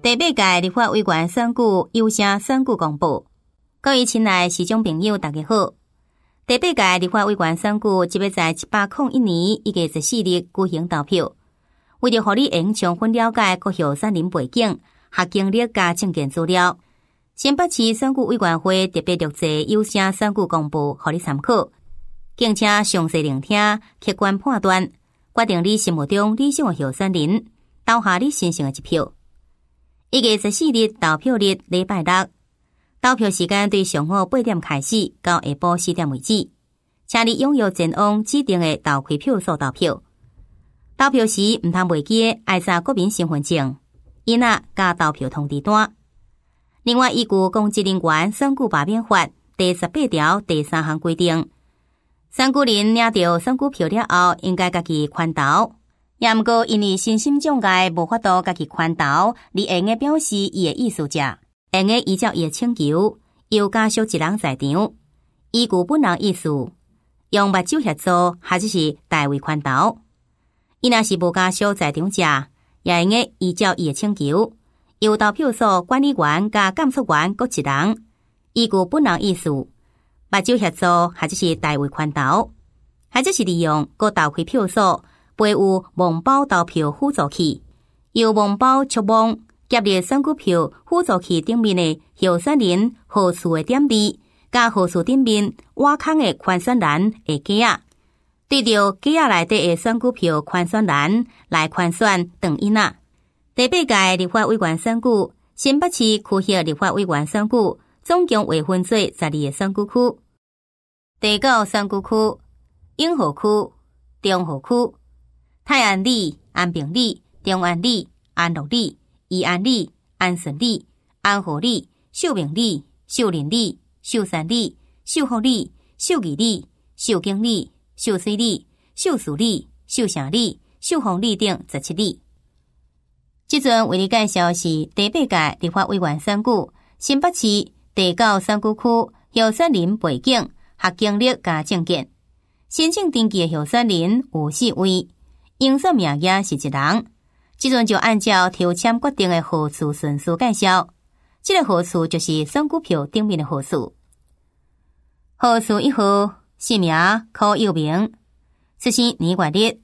第8届立法委员选举优先选举公布。各位亲爱市长朋友，大家好。第8届立法委员选举即要在1801年1月14日举行投票。为了让你能充分了解各候选人背景、学经历加证件资料，新北市选举委员会特别录制优先选举公布，让你参考。敬请详细聆听，客观判断，决定你心目中理想的候选人，投下你心性的一票。1月14日投票日礼拜六，投票时间对上午8点开始，到下晡4点为止。请你踊跃前往指定的投开票所投票。投票时唔通忘记爱查国民身份证、印仔加投票通知单。另外，依据《公职人员选举罢免法》第18条第3项规定，选举人领到选举票了后，应该家己圈投。也毋过因为身心障碍无法度家己圈投，而会用表示伊的意思者，会用依照伊的请求，由家属一人在场，依据本人意思，用目睭协助或者是代为圈投。伊若是无家属在场者，也会用依照伊的请求，由投票所管理员加监察员各一人，依据本人意思，目睭协助或者是代为圈投，或者是利用各投开票所配有网包投票辅助器，由网包触网夹入选举票辅助器顶面的候选人号次的点字，加号次顶面挖空的圈选栏的格仔，对着格仔内底的选举票圈选栏来圈选长印仔。第8届立法委员选举，新北市区域立法委员选举，总共划分做12个选举区。第9选举区：永和区、中和区、泰安里、安平里、中安里、安乐里、宜安里、安顺里、安和里、秀明里、秀林里、秀山里、秀福里、秀义里、秀景里、秀水里、秀树里、秀城里、秀丰里等17里。即阵为你介绍是第8届立法委员选举，新北市第9选举区候选人背景、学经历加证件。申请登记的候选人有4位，应选名额是1人。即阵就按照抽签决定的号次顺序介绍。这个号次就是选举票顶面的号次。号次1号，姓名柯佑明，出生年月日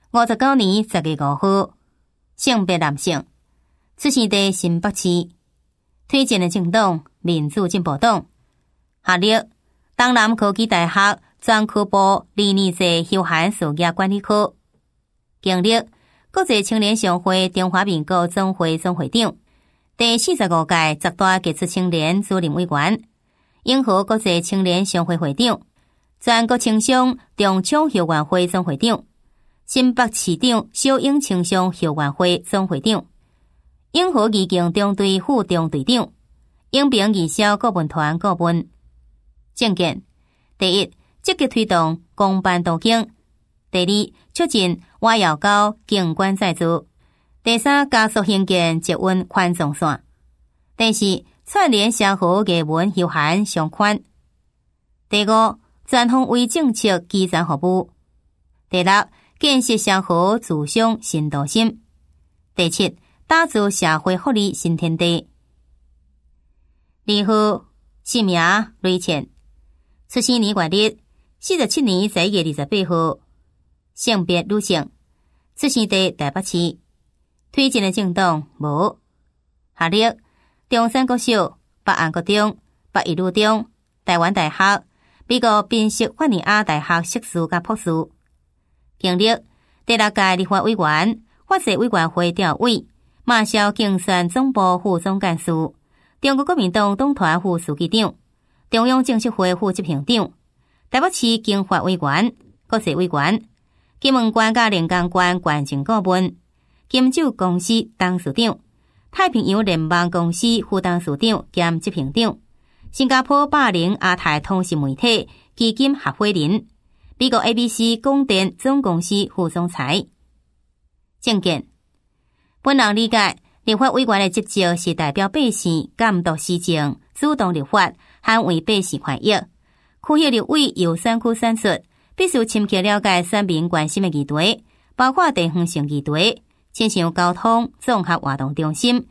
59年10月5号，性别男性，出生地新北市，推荐的政党民主进步党，学历东南科技大学专科部理念制休闲事业管理科，经历国际青年商会中华民国总会总会长，第45届十大杰出青年主任委员，永和国际青年商会会长，全国青商中厂校员会总会长，新北市长小英青商校员会总会长，永和义警中队副中队长，永平义消顾问团顾问。证件：第一，积极推动公办途径；第二，促进外摇高景观再造；第三，加速兴建捷运宽纵线；第四，串联社会艺文休闲商圈；第五，全方位政策基层服务；第六，建设社会自商新都心；第七，打造社会福利新天地。2号，姓名雷倩，出生年月日47年11月28号，性别女性，出生地台北市，推荐的政党无，学历中山国小、北安国中、北一女中、台湾大学、美国宾夕法尼亚大学硕士加博士，经历第6届立法委员、法制委员会调委、马绍竞选总部副总干事、中国国民党党团副书记长、中央政协会副执行长、台北市经法委员、国税委员、金门县甲连江县县政顾问、金酒公司董事长、太平洋联邦公司副董事长兼执行长、新加坡霸凌亚太通讯媒体基金合伙人、美国 ABC 广电总公司副总裁。证件：本人理解，立法委员的职责是代表百姓监督施政，主动立法，捍卫百姓权益。区域立委由选区选出，必须深刻了解选民关心的议题，包括地方性议题，亲像交通、综合活动中心，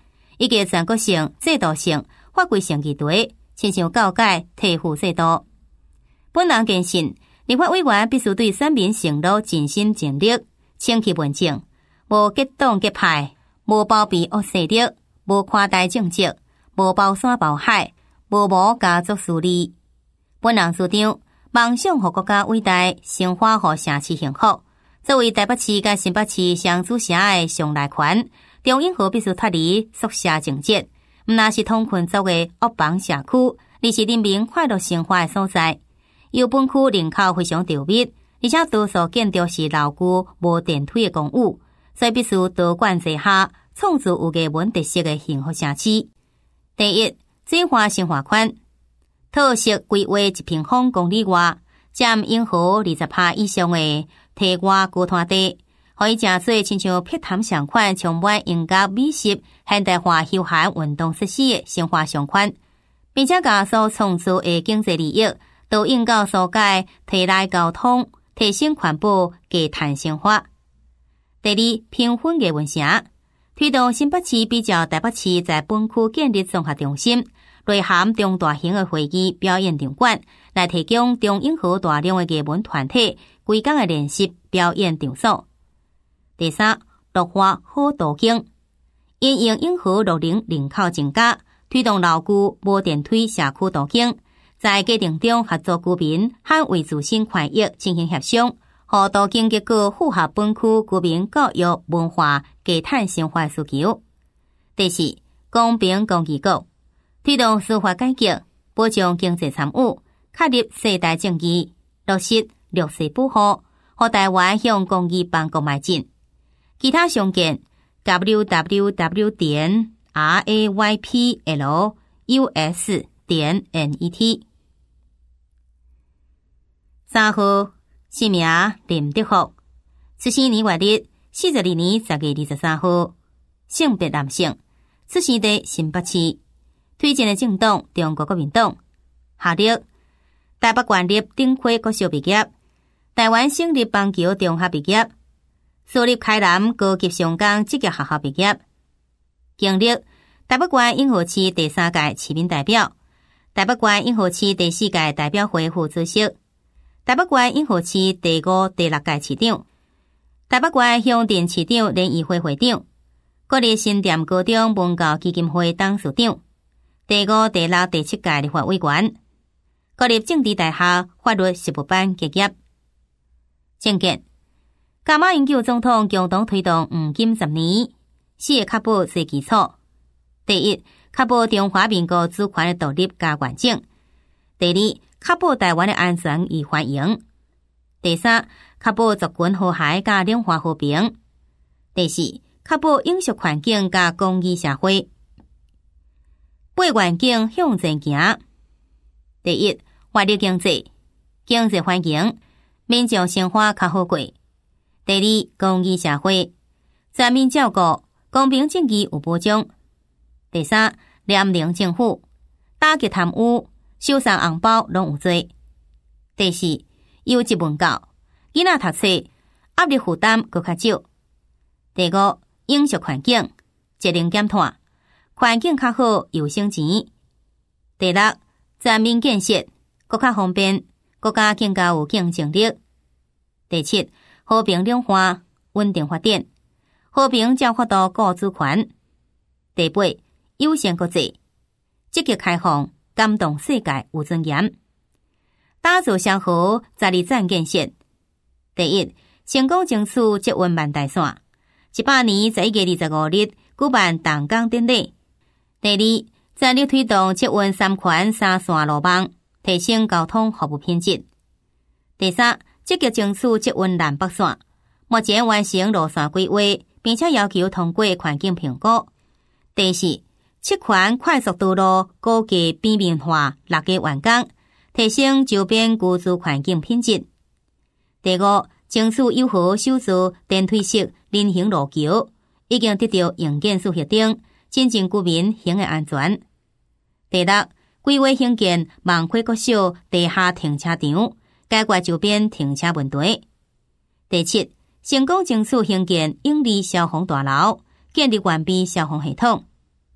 以及全国性、制度性、法规性议题，亲像教改、退户制度。本人坚信，立法委员必须对选民承诺尽心尽力，清其文正，无结党结派，无包庇恶势力，无夸大政绩，无包山包海，无谋家族私利。本人主张梦想互国家伟大，生活互城市幸福。作为台北市甲新北市双主城的上内权，中永和必须脱离宿舍情节，毋那是通群族的恶房社区，而是人民快乐生活的所在。由本区人口非常稠密，而且多数建筑是老旧无电梯的公寓，所以必须多管齐下，创造有艺文特色的幸福城市。第一，简化生活圈，特色规划1平方公里外，占永和20%以上的体外高滩地，可以正做亲像碧潭上款充满应甲美食、现代化休闲运动设施的生活商圈，并且加速创造的经济利益，都应到疏解体内交通，提升环保、低碳生活。第二，评分艺文城，推动新北市比照台北市在本区建立综合中心，内含中大型的会议表演场馆，来提供中永和大量的艺文团体规工的练习表演场所。第三，绿化好途径，因应永和60人口增加，推动老旧无电梯社区途径，在家庭中合作居民和为自身权益进行协商，互途径结果符合本区居民教育、文化、低碳生活需求。第四，公平公义局，推动司法改革，保障经济参与，确立世代正义，落实绿色保护，互台湾向公益邦国迈进。其他详见 www.rayplus.net。3號，姓名林德福，出生年月日42年10月23號，性別男性，出生地新北市，推薦的政黨中國國民黨，學歷台北縣立頂溪國小畢業，台灣省立邦橋中學畢業，私立開南高級商工職業學校畢業，經歷台北縣永和市第3屆市民代表，台北縣永和市第4屆代表會副主席，台北縣永和市第5、第6屆市長，台北縣鄉鎮市長聯誼會會長，國立新店高中文教基金會董事長，第5、第6、第7屆立法委員，國立政治大學法律實務班結業。政見：加碼永久總統共同推動黃金10年，4個確保最基礎。第一，確保中華民國主權的獨立加完整；第二，確保台灣的安全與繁榮；第三，確保族群和諧加兩岸和平；第四，確保飲食環境加公益社會。八願景向前行。第一，活力經濟環境，民眾生活較好過。第二，公益社會，全面照顧，公平正義有保障。第三，廉寧政府，打擊貪污，收送紅包攏有罪。第四，優質文教，囡仔讀冊，壓力負擔閣較少。第五，飲食環境，節能減碳，環境較好又省錢。第六，全面建設，閣較方便，國家更加有競爭力。第七，和平兩岸，穩定發展，和平照發到各主權。第八，友善國際，積極開放，感動世界有尊嚴。打造雙和12站建設。第一，成功爭取捷運萬大線，18年11月25日舉辦動工典禮。第二，全力推動捷運3環3線路網，提升交通服務品質。第三，積極爭取捷運南北線，目前完成路線規劃，並且要求通過環境評估。第四，7環快速道路高架邊緣化6個完工，提升周邊居住環境品質。第五，爭取友好首座電梯式人行路橋，已經得到營建署核定，增進居民行的安全。第六，規劃興建萬溪國小地下停車場，解決周邊停車問題。第七，成功爭取興建永利消防大樓，建立完備消防系統。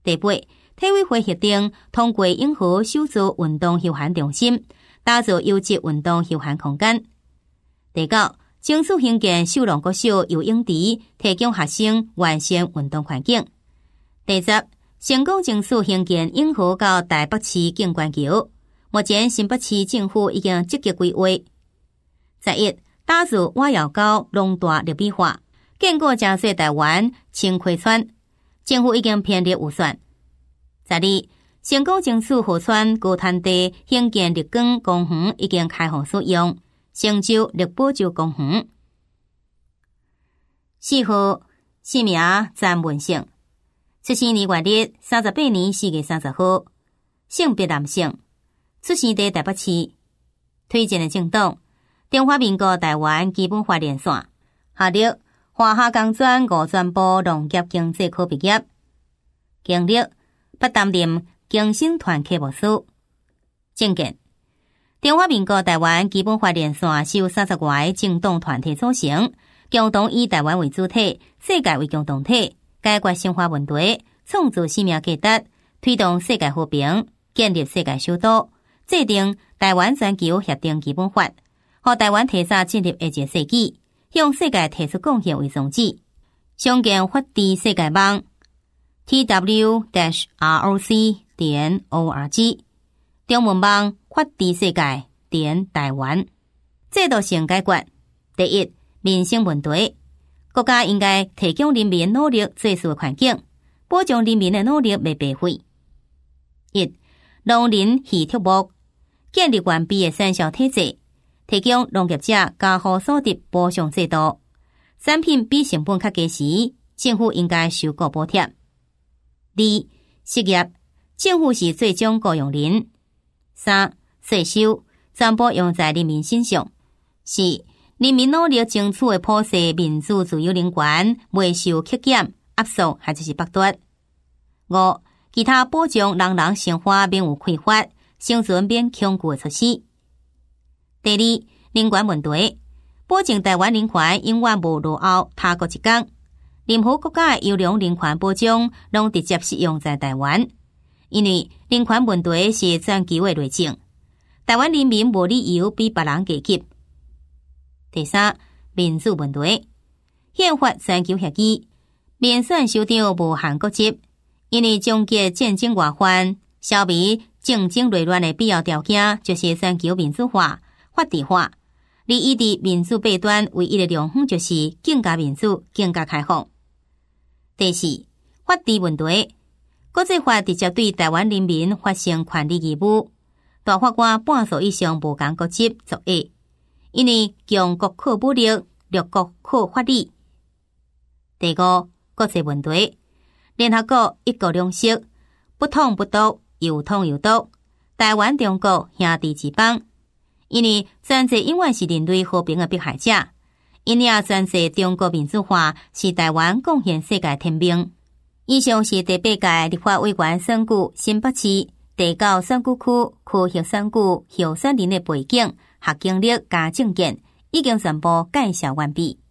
第八，体委会协定通过永和首座运动休闲中心，打造优质运动休闲空间。第九，争取兴建秀朗国小游泳池，提供学生完善运动环境。第十，成功争取兴建永和到台北市景观桥，目前新北市政府已经积极规划。11，打造蛙药膏农大绿美化，建构加速台湾清溪川，政府已经编列预算。12，成功争取河川高滩地兴建绿光公园已经开放使用，成就绿保州公园。4號，姓名詹文勝，出生年月日38年4月30號，性別男性，出生在台北市。推薦的政黨中華民國台灣基本法連線，學歷華夏工專五專部農業經濟科畢業，經歷不擔任經省團科務師。政見中華民國台灣基本法連線是由30多個政黨團體組成，共同以台灣為主體，世界為共同體，解決生活問題，創造生命價值，推動世界和平，建立世界首都，制定台灣全球協定基本法，和台灣提早進入21世紀，向世界提出貢獻為宗旨。相見法治世界網 tw-roc.org 中文網法治世界台灣。制度性解決第一，民生問題，國家應該提供人民努力做事的環境，保障人民的努力未白費。一，農林漁畜牧建立完備的產銷體制，提供農業者加戶所得保障制度，產品比成本較低時，政府應該收購補貼。二，失業，政府是最終雇用人。三，稅收全部用在人民身上。四，人民努力爭取的普世民主自由人權，未受克減、壓縮或者是剝奪。五，其他保障人人生活免有匱乏、生存免恐懼的措施。第二，人權問題，保證台灣人權永遠無落後他國一天。任何國家的優良人權保障，攏直接適用在台灣，因為人權問題是全球的內政，台灣人民無理由比別人低級。第三，民主問題，憲法全球協議，民選首長無限國籍，因為終結戰爭外患、消弭競爭內亂的必要條件，就是全球民主化、法治化。而伊佇民主弊端唯一的良方，就是更加民主、更加開放。第四，法治問題，國際法直接對台灣人民發生權利義務，大法官半數以上無共國籍作業，因為強國靠武力，弱國靠法理。第五，國際問題，聯合國一國兩制，不統不獨，有統有獨，台灣中國兄弟之邦，因為專制永遠是人類和平的迫害者。因也專制中國民主化是台灣貢獻世界天命。以上是第8屆立法委員選舉新北市第9選舉區區域選舉候選人的背景、學經歷加政見，已經全部介紹完畢。